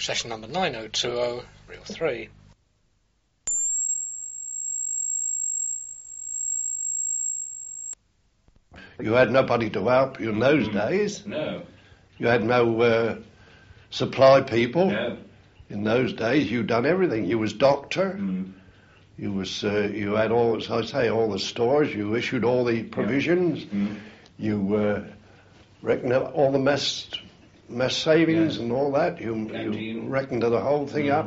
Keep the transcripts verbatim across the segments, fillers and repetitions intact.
Session number nine oh two oh, reel three. You had nobody to help you in those Mm. days. No. You had no uh, supply people. No. In those days, you done everything. You was doctor. Mm. You was uh, you had all, as I say, all the stores. You issued all the provisions. Mm. You uh, reckoned up all the mess mess savings Yes. and all that. You, you Canteen. reckoned the whole thing Mm. up.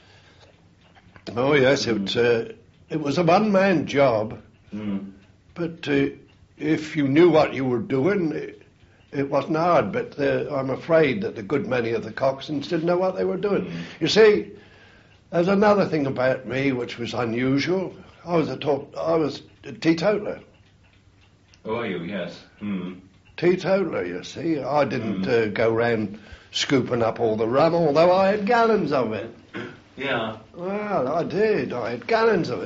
Oh yes, it uh, it was a one man job, Mm. but uh, if you knew what you were doing, it, it wasn't hard. But uh, I'm afraid that a good many of the coxswains didn't know what they were doing. Mm. You see, there's another thing about me which was unusual. I was a talk, I was a teetotaler. Oh, are you? Yes. Mm. Teetotaler, you see. I didn't Mm. uh, go round scooping up all the rum, although I had gallons of it. Yeah. Well, I did. I had gallons of it.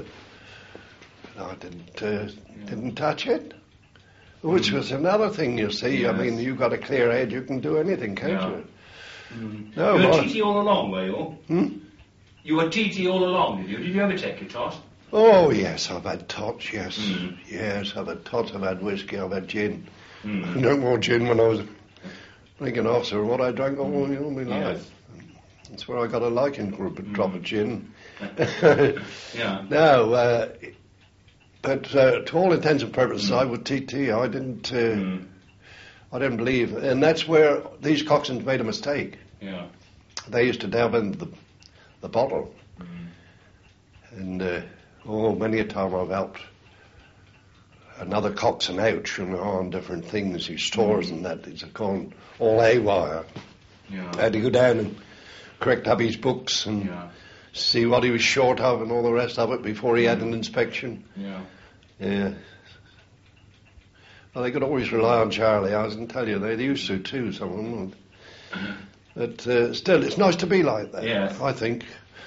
I didn't uh, didn't touch it. Which was another thing, you see. I Yes. mean, you've got a clear head, you can do anything, can't Yeah. you? Mm. No, you were well- T T all along, were you? Hmm? You were T T all along, did you? Did you ever take your tot? Oh, yes, I've had tots, yes. Mm. Yes, I've had tots, I've had whiskey, I've had gin. I Mm. drank more gin when I was ranking officer than what I drank all, you know, my Yes. life. That's where I got a liking for a bit- drop of gin. Yeah. No, uh, but uh, to all intents and purposes, I was T T. I didn't, uh, Mm. I didn't believe, and that's where these coxswains made a mistake. Yeah. They used to delve into the, the bottle, Mm. and uh, oh, many a time I've helped another coxswain out, you know, on different things, his stores and that. It's gone all haywire. I Yeah. had to go down and correct up his books and Yeah. see what he was short of and all the rest of it before he had an inspection. Yeah. Yeah. Well, they could always rely on Charlie. I can tell you, they used to too, some of them. But uh, still, it's nice to be like that, Yes. I think.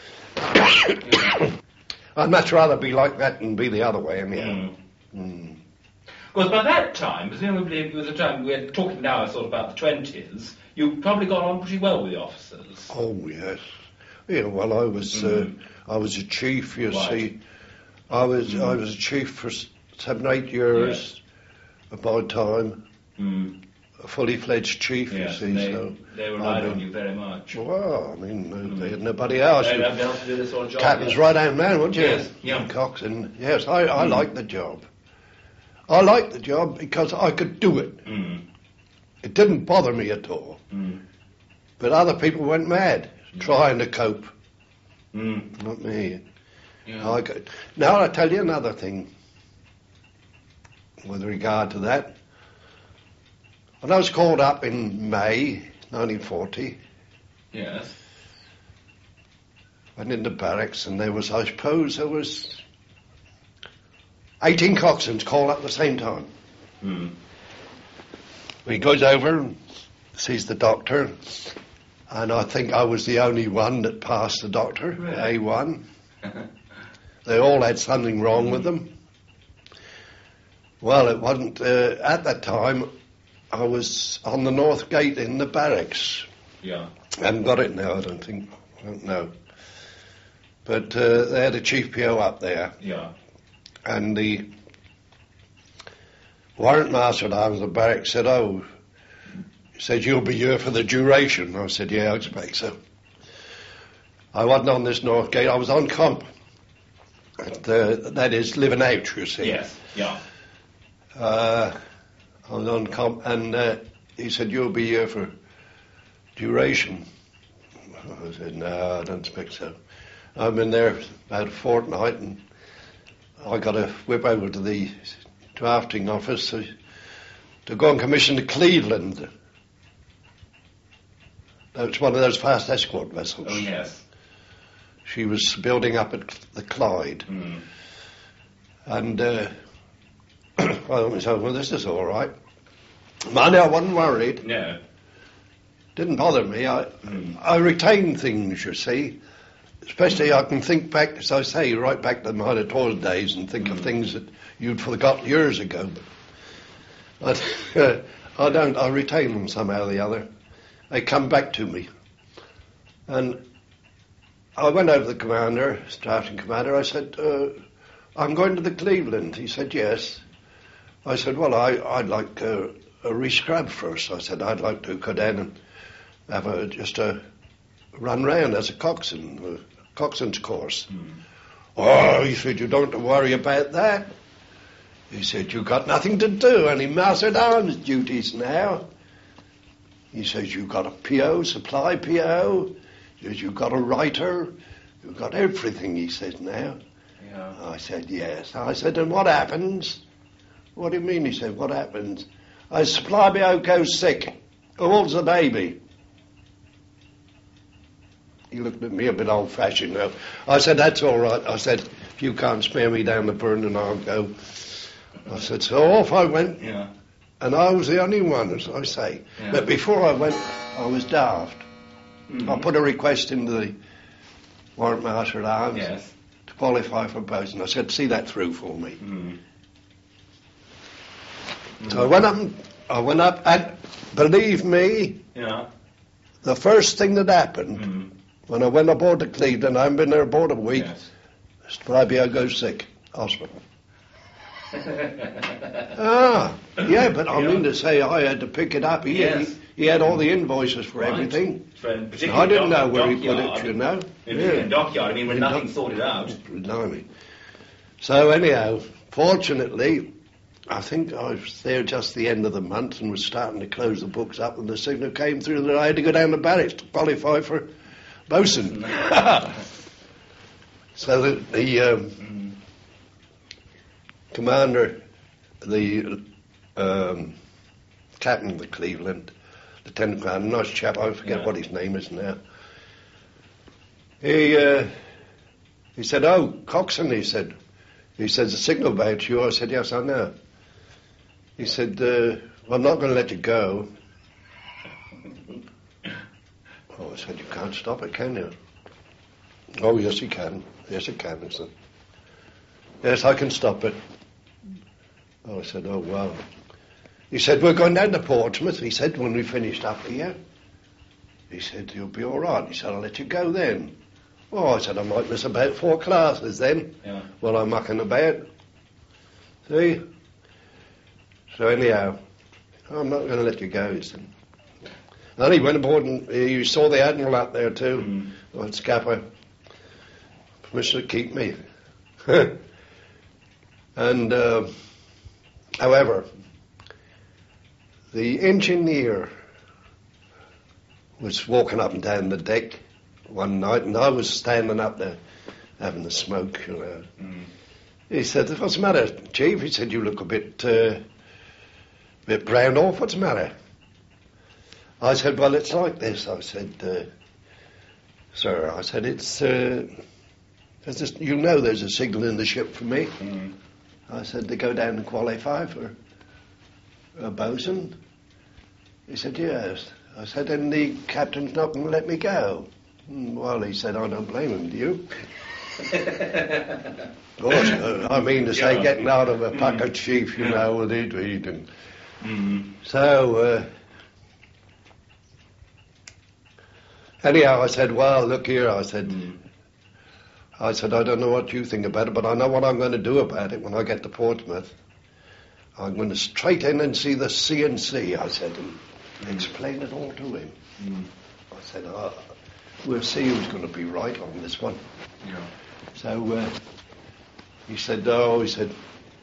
Yeah. I'd much rather be like that than be the other way, anyhow. Mm. Mm. Because by that time, presumably it was a time, we're talking now sort of about the twenties, you probably got on pretty well with the officers. Oh, yes. Yeah, well, I was Mm. uh, I was a chief, you Right. see. I was Mm. I was a chief for s- seven, eight years of my time. Mm. A fully fledged chief, Yes, you see. they, so they relied I on mean, you very much. Well, I mean, uh, they had nobody else. They'd have been able to do this sort of job. Captain's yes. right hand man, weren't you? Yes, yeah. Cox, and yes, I, I Mm. liked the job. I liked the job because I could do it. Mm. It didn't bother me at all. Mm. But other people went mad trying to cope. Mm. Not me. Yeah. I could. Now I'll tell you another thing with regard to that. When I was called up in May nineteen forty, Yes. went into barracks and there was, I suppose, there was eighteen coxswains called up at the same time. Mm. He goes over and sees the doctor, and I think I was the only one that passed the doctor, Really? A one. They all had something wrong with them. Well, it wasn't, uh, at that time, I was on the north gate in the barracks. Yeah. I haven't got it now, I don't think. I don't know. But uh, they had a chief P O up there, Yeah. and the warrant master at arms of the barracks said, oh, he said, you'll be here for the duration. I said, yeah, I expect so. I wasn't on this north gate, I was on comp. And, uh, that is, living out, you see. Yes. Yeah. Uh, I was on comp, and uh, he said, you'll be here for duration. I said, no, I don't expect so. I've been there about a fortnight, and I got a whip over to the drafting office to, to go and commission to Cleveland. That's one of those fast escort vessels. Oh, yes. She was building up at the Clyde. Mm. And uh, I thought to myself, well, this is all right. Mind you, I wasn't worried. No. Didn't bother me. I, Mm. I retain things, you see. Especially I can think back, as I say, right back to my toilet days and think of Mm. things that you'd forgot years ago. But I, I don't, I retain them somehow or the other. They come back to me. And I went over to the commander, starting commander. I said, uh, I'm going to the Cleveland. He said, yes. I said, well, I, I'd like a, a re-scrub first. I said, I'd like to go down and have a, just a run round as a coxswain, a coxswain's course. Mm. Oh, he said, you don't have to worry about that. He said, you've got nothing to do, any master at arms duties now. He says, you've got a P O, supply P O. He says, you've got a writer. You've got everything, he says, now. Yeah. I said, yes. I said, and what happens? What do you mean? He said, what happens? I supply P O goes sick. All's the baby. He looked at me a bit old-fashioned now. I said, that's all right. I said, if you can't spare me down the burn, then I'll go. I said, so off I went. Yeah. And I was the only one, as I say. Yeah. But before I went, I was daft. Mm-hmm. I put a request into the Warrant Master at Arms Yes. to qualify for bosun. I said, see that through for me. Mm. So I went up, and, I went up, and believe me, Yeah. the first thing that happened, Mm. when I went aboard the Cleveland, I haven't been there aboard a week, Yes. Fabio goes sick, hospital. Ah, yeah, but I Yeah. mean to say I had to pick it up. He, Yes. he, he had all the invoices for Right. everything. Friend, I particularly didn't dock- know where he put dockyard. it, you know. In dockyard, I mean, when In nothing's dock- sorted out. Blimey. So anyhow, fortunately, I think I was there just the end of the month and was starting to close the books up, and the signal came through that I had to go down to barracks to qualify for bosun. So the, the um, Mm. commander, the um, captain of the Cleveland, Lieutenant Commander, nice chap, I forget Yeah. what his name is now. He uh, he said, oh, coxswain, he said. He said, the signal about you. I said, yes, I know. He said, uh, well, I'm not going to let you go. Oh, I said, you can't stop it, can you? Oh, yes, you can. Yes, you can, he said. Yes, I can stop it. Oh, I said, oh, wow. He said, we're going down to Portsmouth, he said, when we finished up here. He said, you'll be all right. He said, I'll let you go then. Oh, I said, I might miss about four classes then. Yeah. While I'm mucking about. See? So anyhow, I'm not going to let you go, he said. And he went aboard and he saw the Admiral up there too. Mm. Well, Scapper. Permission to keep me. And, uh, however, the engineer was walking up and down the deck one night, and I was standing up there having a smoke, you know. Mm. He said, what's the matter, Chief? He said, you look a bit, uh, bit brown off. What's the matter? I said, well, it's like this. I said, uh, sir, I said, it's, uh, there's this, you know there's a signal in the ship for me. Mm. I said, to go down and qualify for a bosun. He said, yes. I said, and the captain's not going to let me go. "Mm, well, he said, I don't blame him, do you? Of course, uh, I mean to say, Yeah. getting out of a pucker Mm. chief, you Yeah. know, with it, we'd and Mm. so, uh, anyhow, I said, well, look here, I said, Mm. I said, I don't know what you think about it, but I know what I'm going to do about it when I get to Portsmouth. I'm going to straight in and see the C N C, I said, and explain it all to him. Mm. I said, oh, we'll see who's going to be right on this one. Yeah. So uh, he said, oh, he said,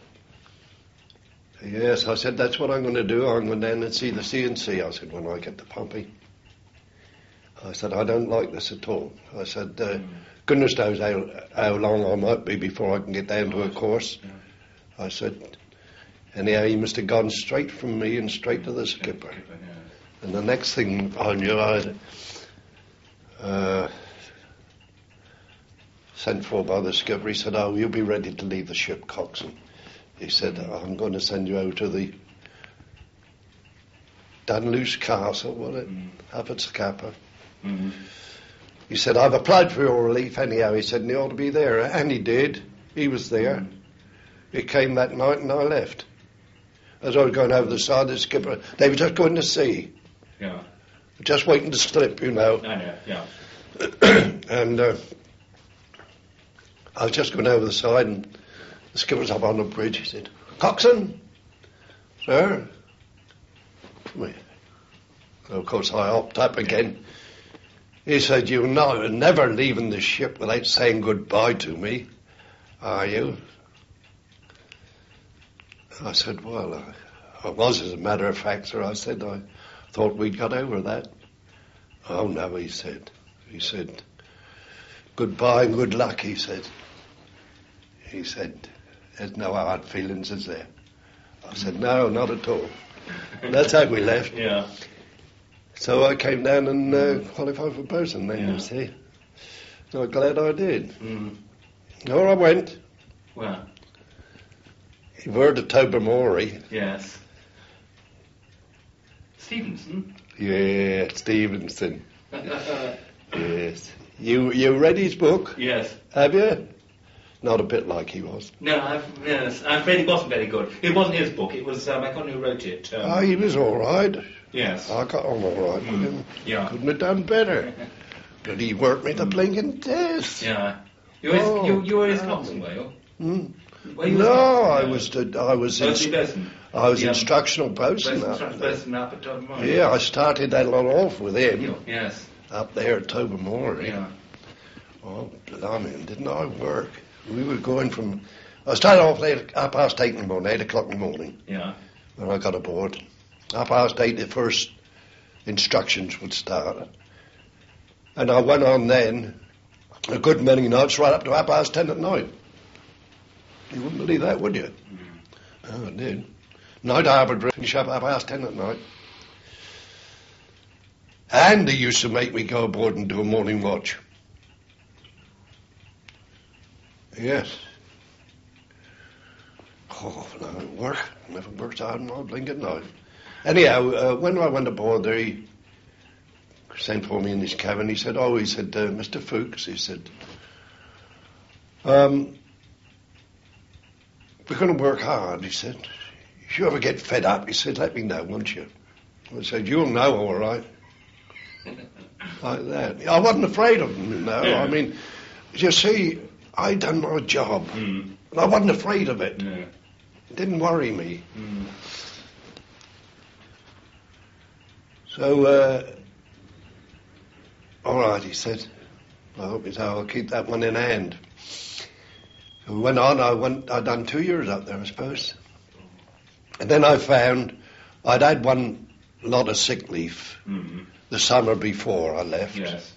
yes, I said, that's what I'm going to do. I'm going down and see the C N C, I said, when I get to Pompey. I said, I don't like this at all. I said, uh, Mm. goodness knows how, how long I might be before I can get down to a course. Yeah. I said, anyhow, he must have gone straight from me and straight to the skipper. Yeah. And the next thing I knew, I uh, sent for by the skipper. He said, oh, you'll be ready to leave the ship, coxswain. He said, I'm going to send you over to the Dunluce Castle, was it? Mm. Up at Scapa. Mm. He said, I've applied for your relief anyhow. He said, and he ought to be there. And he did. He was there. Mm. He came that night and I left. As I was going over the side, the skipper, they were just going to sea. Yeah. just waiting to slip, you know. I know, yeah. And uh, I was just going over the side, and the skipper's up on the bridge. He said, "Coxswain, sir." Well, of course, I hopped up again. He said, "You're not, never leaving the ship without saying goodbye to me, are you?" I said, "Well, I, I was, as a matter of fact, sir." I said, "I thought we'd got over that." "Oh, no," he said. He said, "Goodbye and good luck," he said. He said, "There's no hard feelings, is there?" I said, "No, not at all." That's how we left. Yeah. So I came down and uh, qualified for bosun then, Yeah. you see. So I'm glad I did. Mm. Or I went. Well, You've heard of Tobermory. yes. Stevenson? Yeah, Stevenson. Yes. You you read his book? Yes. Have you? Not a bit like he was. No, I've, yes, I'm afraid it wasn't very good. It wasn't his book. It was, um, I can't know who wrote it. Um, Oh, he was all right. yes. I got on all right with him. Yeah. Couldn't have done better. But he worked me to blinking death. Yeah. You were, his, Oh, you, you were his no. coxswain, were you? Hmm. Well, you was No, not- I no. was the, I was Oh, inst- the bosun. I was Yeah. instructional bosun. Bosun, up bosun, there. bosun up at Tobermory. Yeah, I started that lot off with him Yes. up there at Tobermory. Yeah. Oh, blimey, didn't I work? We were going from... I started off late, half past eight in the morning, eight o'clock in the morning, Yeah. when I got aboard. Half past eight, the first instructions would start. And I went on then a good many nights, right up to half past ten at night. You wouldn't believe that, would you? Mm. Oh, I did. Night harbour, finish up half past ten at night. And they used to make me go aboard and do a morning watch. Yes. Oh, no, work. Never worked hard in my blinking life. Anyhow, uh, when I went aboard there, he sent for me in his cabin. He said, oh, he said, uh, Mister Fuchs, he said, um, we're going to work hard, he said. If you ever get fed up, he said, let me know, won't you? I said, you'll know, all right. Like that. I wasn't afraid of him, you know. Yeah. I mean, you see, I done my job. Mm. And I wasn't afraid of it. No. It didn't worry me. Mm. So, uh, all right, he said. I hope so. I'll keep that one in hand. So we went on. I went. I'd done two years up there, I suppose. And then I found I'd had one lot of sick leave Mm. the summer before I left. Yes.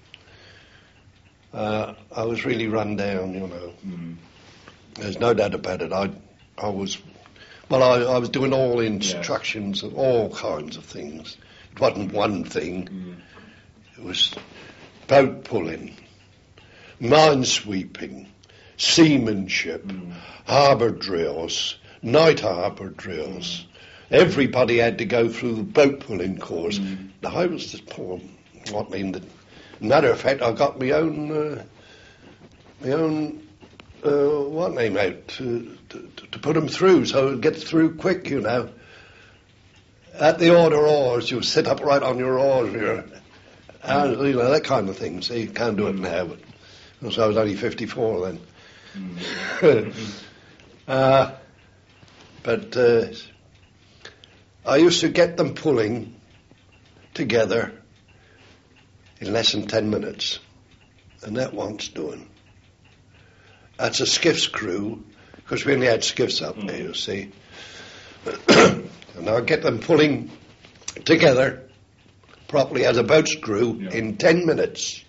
Uh, I was really run down, you know. Mm. There's no doubt about it. I, I was, well, I, I was doing all instructions of all kinds of things. It wasn't one thing. Mm. It was boat pulling, mine sweeping, seamanship, Mm. harbour drills, night harbour drills. Everybody had to go through the boat pulling course. Mm. Now, I was the poor, what I mean, the, matter of fact, I got my own, uh, my own, uh, what name out to, to, to put them through, so it'd get through quick, you know. At the order oars, you sit up right on your oars, you and, you know, that kind of thing. See, you can't do it now, but because I was only fifty-four then. Mm. uh, but uh, I used to get them pulling together in less than ten minutes, and that wants doing. That's a skiff's crew, because we only had skiffs up there, you see. And I'll get them pulling together properly as a boat's crew Yeah. in ten minutes.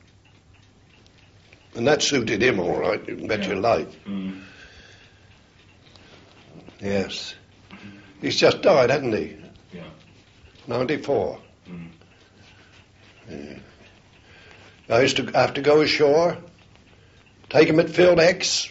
And that suited him all right, you can bet Yeah. your life. Mm. Yes. He's just died, hasn't he? Yeah. ninety-four. Mm. Yeah. I used to have to go ashore, take him at Field X.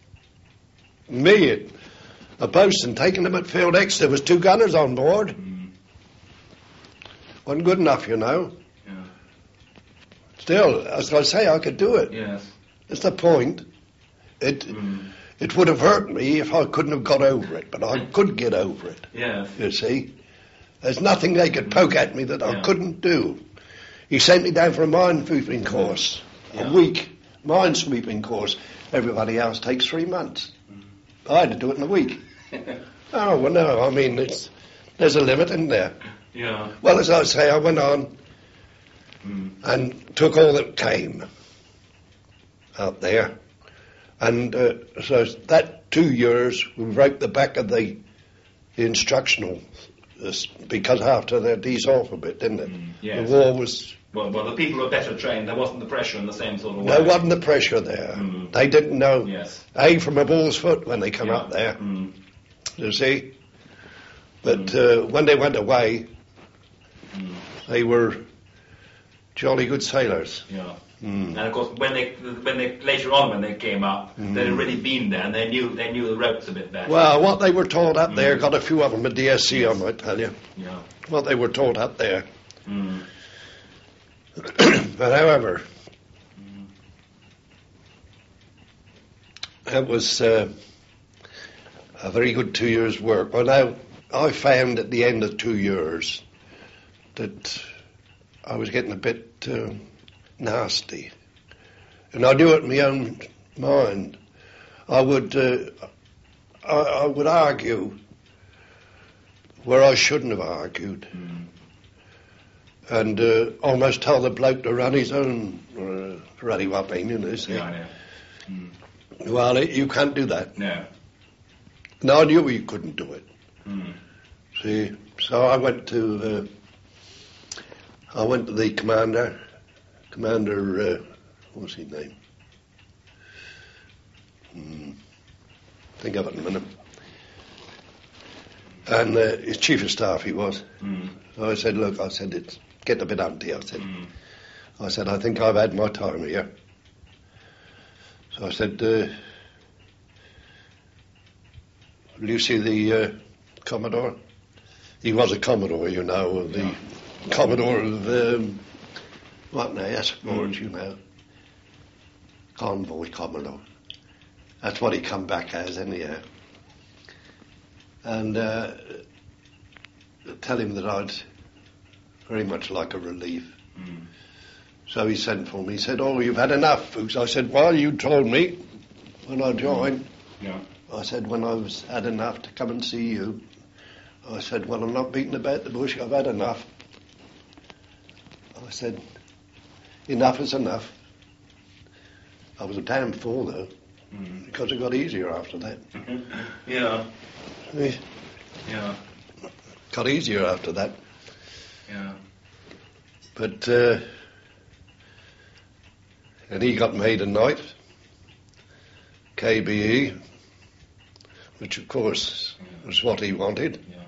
Me, a bosun, taking him at Field X. There was two gunners on board. Mm. Wasn't good enough, you know. Yeah. Still, as I say, I could do it. Yes. That's the point. It Mm. it would have hurt me if I couldn't have got over it, but I could get over it, Yes. you see. There's nothing they could poke at me that Yeah. I couldn't do. He sent me down for a mine sweeping course, Yeah. a week, mine sweeping course. Everybody else takes three months. I had to do it in a week. Oh, well, no, I mean, it's, there's a limit, isn't there? Yeah. Well, as I say, I went on Mm. and took all that came out there. And uh, so that two years, we wrote the back of the, the instructional, uh, because after that eased off a bit, didn't it? Mm, yes. The war was, Well, well, the people were better trained. There wasn't the pressure in the same sort of way. there wasn't the pressure there. Mm. They didn't know Yes. A from a bull's foot when they come Yeah. up there, Mm. you see. But uh, when they went away, Mm. they were jolly good sailors. Yeah. Mm. And of course, when they, when they later on when they came up, Mm. they'd already been there and they knew they knew the ropes a bit better. Well, what they were taught up there Mm. got a few of them at D S C, Yes. I might tell you. Yeah. What they were taught up there. Mm. But however, Mm. it was uh, a very good two years' work. Well, now, I found at the end of two years that I was getting a bit uh, nasty. And I knew it in my own mind. I would, uh, I, I would argue where I shouldn't have argued. Mm. And uh, almost tell the bloke to run his own uh, ruddy whopping, you know. See? Yeah, I know. Mm. Well, it, you can't do that. No. And I knew you couldn't do it. Mm. See, so I went to, uh, I went to the commander, Commander, uh, what's his name? Hmm. Think of it in a minute. And uh, his chief of staff he was. Mm. So I said, look, I said, it's getting a bit empty, I said. Mm. I said, I think I've had my time here. So I said, uh, will you see the uh, Commodore? He was a Commodore, you know, the Yeah. Commodore of, um, what now, escorts, Mm. you know. Convoy Commodore. That's what he come back as, anyhow. And uh, tell him that I'd very much like a relief. Mm. So he sent for me. He said, oh, you've had enough, Fuchs. I said, well, you told me when I joined. Yeah. I said, when I was had enough to come and see you. I said, well, I'm not beating about the bush. I've had enough. I said, enough is enough. I was a damn fool, though, Mm. because it got easier after that. Yeah. It Yeah. got easier after that. Yeah. But, uh, and he got made a knight, K B E, which of course was what he wanted. Yeah.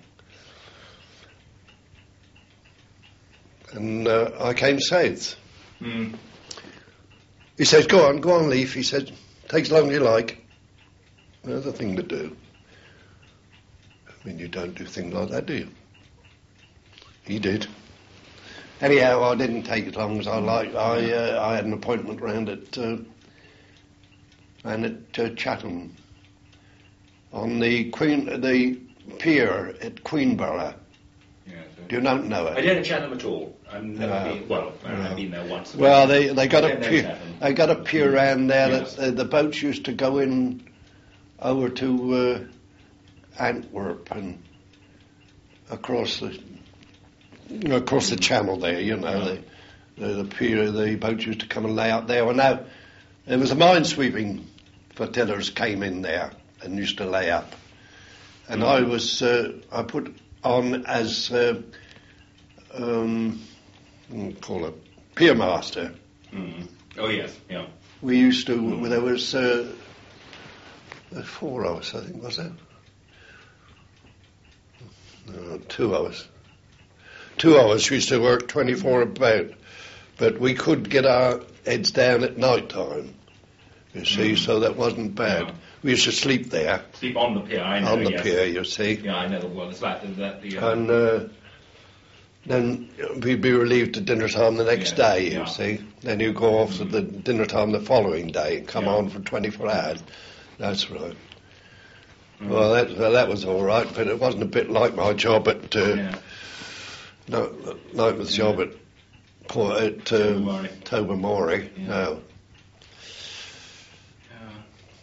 And uh, I came south. Mm. He says, go on, go on, Leaf. He said, take as long as you like. There's a thing to do. I mean, you don't do things like that, do you? He did. Anyhow, I didn't take as long as I liked. I uh, I had an appointment round at uh, round at uh, Chatham on the Queen the pier at Queenborough. Yeah, so Do you not know I it? didn't Chatham at all. I've never No. been. Well, I've No. been there once. Well, they they got I a don't know pier. Chatham. They got a pier around there Yes. that uh, the boats used to go in over to uh, Antwerp and across the across the channel there. You know, Yeah. the, the the pier. The boats used to come and lay out there. Well, now there was a minesweeping flotillas came in there and used to lay up, and I was uh, I put on as uh, um, what do you call it pier master. Mm. Oh yes. Yeah. We used to, there was uh, four of us, I think, was there? No, two of us. Two of us used to work twenty-four about, but we could get our heads down at night time, you see, Mm. so that wasn't bad. Yeah. We used to sleep there, Sleep on the pier. I know. on the yes. pier, you see. Yeah, I know the one. It's like the, that the. Uh, And uh, then we'd be relieved at dinner time the next Yeah, day, you yeah. see. Then you go off at the dinner time the following day and come Yeah. on for twenty-four hours. That's right. Mm. Well, that well, that was all right, but it wasn't a bit like my job at uh, yeah. No, like with the job at, Port- at um, Tobermory. Tobermory. Yeah. No. Yeah.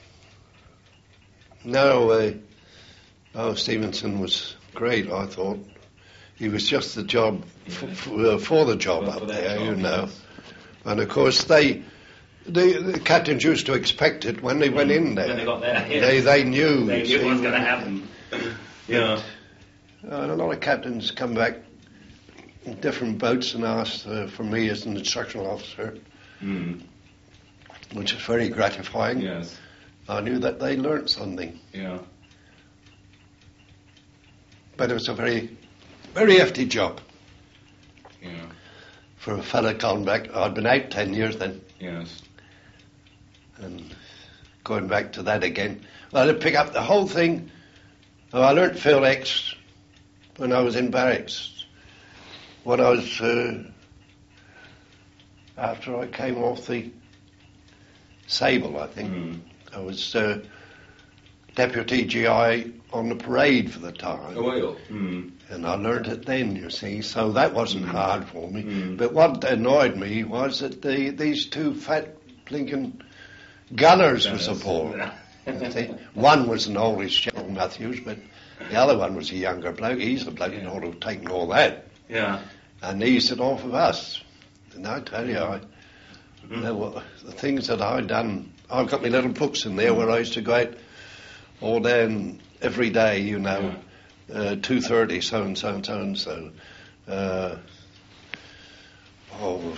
No, uh, oh, Stevenson was great, I thought. He was just the job, f- Yeah. f- uh, for the job For- up for that there, job, you know. yes. And of course, they, the, the captains used to expect it when they went in there. When they got there, yeah. They, they knew. They you knew what was see. going to happen. Yeah. Uh, and a lot of captains come back in different boats and asked uh, for me as an instructional officer, Mm. which is very gratifying. Yes. I knew that they learnt something. Yeah. But it was a very, very hefty job Yeah. for a fella gone back. I'd been out ten years then, Yes. and going back to that again. Well, to pick up the whole thing, well, I learnt Phil X when I was in barracks. When I was, uh, after I came off the Sable, I think. Mm. I was uh, deputy G I on the parade for the time. Oh, well. Mm. And I learnt it then, you see, so that wasn't Mm. hard for me. Mm. But what annoyed me was that the, these two fat blinking gunners Gunners. was aboard. You see. One was an oldish General Matthews, but the other one was a younger bloke. He's the bloke who ought to have taken all that. Yeah. And eased it off of us. And I tell you, I, Mm-hmm. you know, what, the things that I'd done, I've got my little books in there where I used to go out all day and every day, you know, uh, two thirty, so and so and so and so. Uh, oh,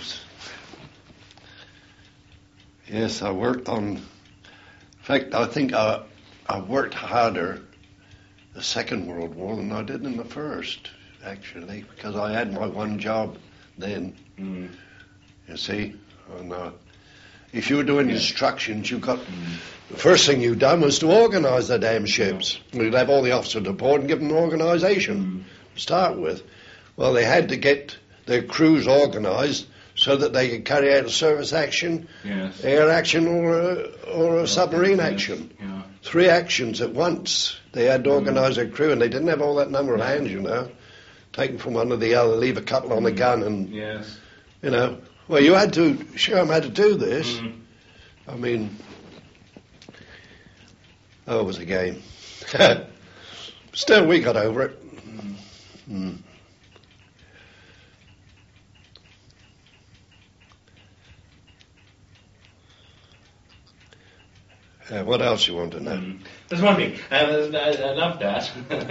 yes, I worked on. In fact, I think I I worked harder the Second World War than I did in the First, actually, because I had my one job then. Mm. You see, and uh, if you were doing Yeah. instructions, you got. Mm. The first thing you done was to organise the damn ships. We'd have all the officers aboard and give them organisation Mm. to start with. Well, they had to get their crews organised so that they could carry out a service action, Yes. air action, or a, or a submarine Yes. action. Yeah. Three actions at once. They had to Mm. organise their crew, and they didn't have all that number of hands, you know. Taken from one to the other, leave a couple on the gun, and Yes. you know. Well, you had to show them how to do this. Mm. I mean, oh, it was a game. Still, we got over it. Mm. Mm. Uh, what else you want to know? Mm. There's one thing. Uh, I, I love that.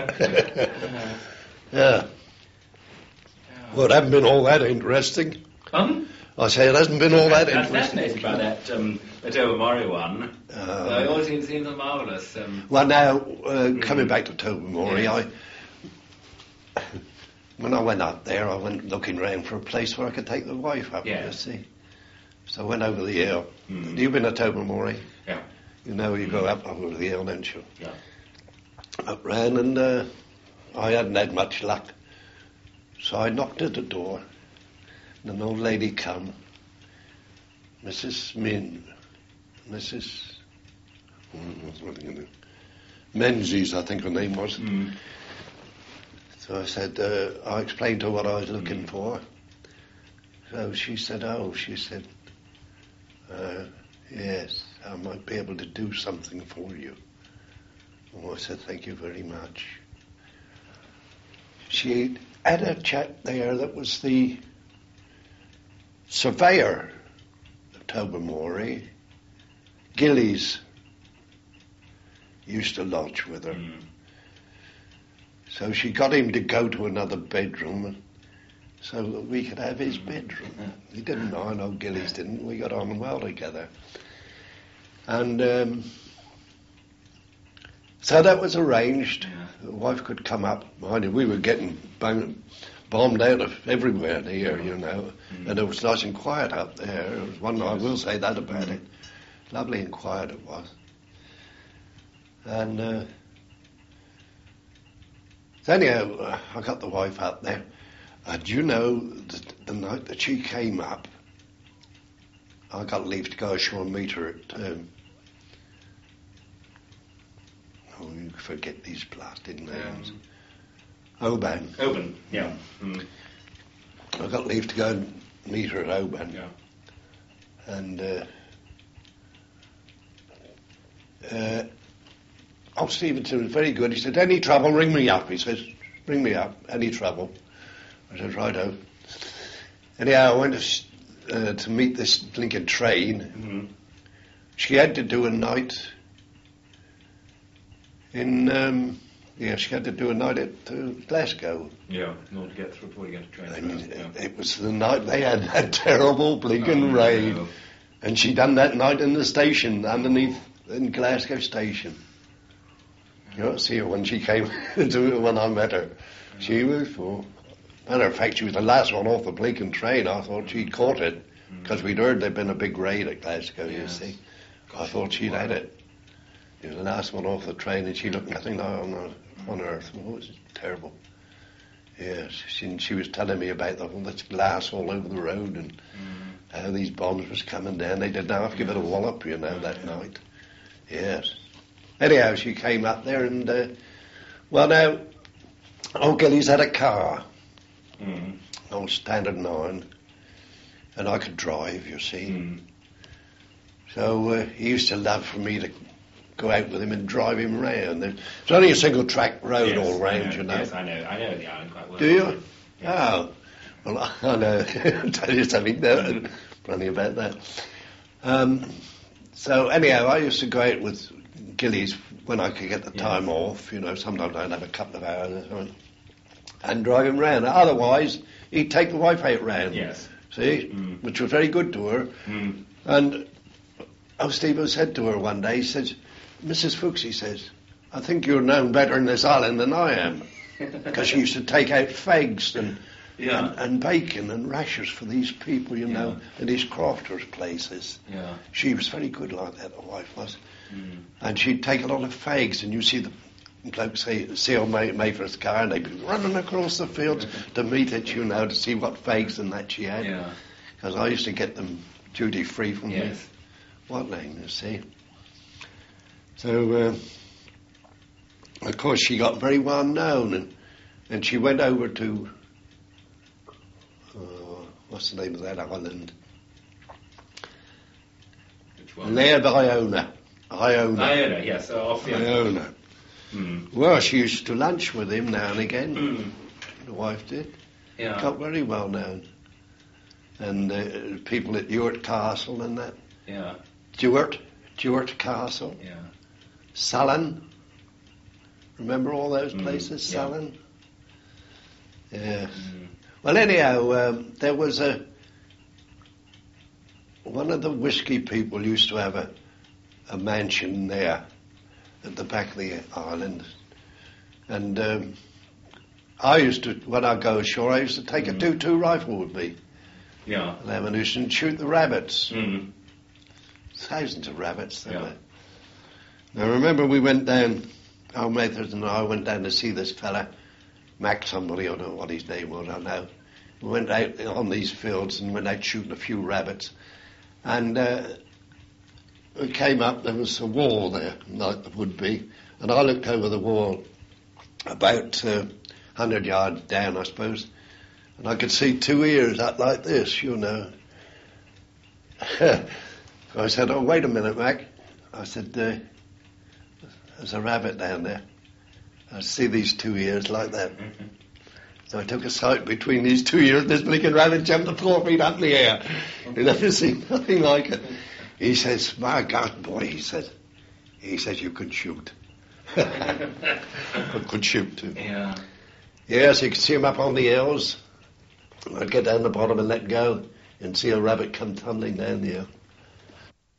Yeah. Well, it hasn't been all that interesting. Um? I say it hasn't been all that I'm interesting. fascinated by that, um, that Tobermory one. Uh, Uh, it always seems, seems marvellous. Um, Well, now, uh, coming back to Tobermory, Yes. I, when I went up there, I went looking round for a place where I could take the wife up, Yeah. you see. So I went over the hill. Mm. You've been to Tobermory? yeah. You know, you go up over the hill, don't you? Yeah. Up round, and uh, I hadn't had much luck. So I knocked at the door, and an old lady come, Missus Min, Missus Mm, Menzies, I think her name was. Mm. So I said, uh, I explained to her what I was looking for. So she said, oh, she said, uh, yes, I might be able to do something for you. Oh, I said, thank you very much. She had a chap there that was the surveyor of Tobermory. Gillies used to lodge with her. Mm. So she got him to go to another bedroom and, so that we could have his bedroom. He didn't know, I know Gillies didn't. We got on well together. And um, so that was arranged. Yeah. The wife could come up. Mind you, we were getting bang, bombed out of everywhere here, you know. Mm. And it was nice and quiet up there. It was one, I will say that about it. Lovely and quiet it was. And uh, so anyhow, uh, I got the wife up there. And you know, the, the night that she came up, I got leave to go ashore and meet her at, um, oh, you forget these blasted names. Um, Oban. Oban, yeah. Mm. I got leave to go and meet her at Oban. Yeah. And uh, uh, old Stevenson was very good. He said, any trouble, ring me up. He says, ring me up, any trouble. I said, righto. Anyhow, I went to, uh, to meet this blinking train. Mm-hmm. She had to do a night in, um, yeah, she had to do a night at uh, Glasgow. Yeah, in order to get through before you get to train. And through, it, yeah. it was the night they had that terrible blinking Oh, rain. no. And she done that night in the station, underneath in Glasgow station. You ought to see her when she came to when I met her. She was full. Matter of fact, she was the last one off the blinking train. I thought she'd caught it, because we'd heard there'd been a big raid at Glasgow, you Yes. see. I thought she'd had it. She was the last one off the train, and she looked nothing like on, on earth. Oh, it was terrible. Yes, she, she was telling me about the, all this glass all over the road, and Mm. how these bombs was coming down. They didn't have to give it a wallop, you know, that Yeah. night. Yes. Anyhow, she came up there, and, uh, well, now, old Gillies had a car, Mm. old Standard nine, and I could drive, you see. Mm. So uh, he used to love for me to go out with him and drive him round. There's only a single track road Yes, all I round, know, you know. Yes, I know. I know the island quite well. Do you? Yeah. Oh. Well, I know. I'll tell you something there, funny about that. Um, so anyhow, I used to go out with Gillies when I could get the Yeah. time off, you know, sometimes I'd have a couple of hours or something, and drive him round. Otherwise, he'd take the wife out round. Yes. See? Mm. Which was very good to her. Mm. And old Steve said to her one day, he says, Missus Fuchs, he says, I think you're known better in this island than I am. Because she used to take out fags and, Yeah. and, and bacon and rashers for these people, you know, Yeah. in these crofters' places. Yeah. She was very good like that, the wife was. Mm. And she'd take a lot of fags, and you see the blokes see, see old May, Mayfair's car, and they'd be running across the fields to meet it, you know, to see what fags and that she had. Yeah. Because I used to get them duty-free from Yes. the what name, you see. So, uh, of course, she got very well known, and, and she went over to, uh, what's the name of that island? Which one? Laird Iona. Iona. Iona, yes, uh, off the Iona. Mm. Well, she used to lunch with him now and again. Mm. The wife did. Yeah. Got very well known. And uh, people at Ewart Castle and that. Yeah. Dewart, Dewart Castle. Yeah. Salon. Remember all those Mm, places, yeah. Salon? Yes. Mm. Well, anyhow, um, there was a... One of the whiskey people used to have a, a mansion there at the back of the island. And um, I used to, when I go ashore, I used to take Mm. a two two rifle with me, Yeah. an ammunition, and shoot the rabbits. Mm. Thousands of rabbits there Yeah. were. Now remember we went down, our Mathers and I went down to see this fella, Mac somebody, I don't know what his name was, I know. We went out on these fields and went out shooting a few rabbits. And uh, we came up, there was a wall there, like there would be, and I looked over the wall about uh, one hundred yards down, I suppose, and I could see two ears up like this, you know. I said, oh, wait a minute, Mac. I said, uh, there's a rabbit down there. I see these two ears like that. So I took a sight between these two ears, this blinking rabbit jumped the four feet up in the air. You never seen nothing like it. He says, my God, boy, he said, he says, you could shoot. I could shoot too. Yeah. Yes, you could see him up on the hills. I'd get down the bottom and let go and see a rabbit come tumbling down the hill.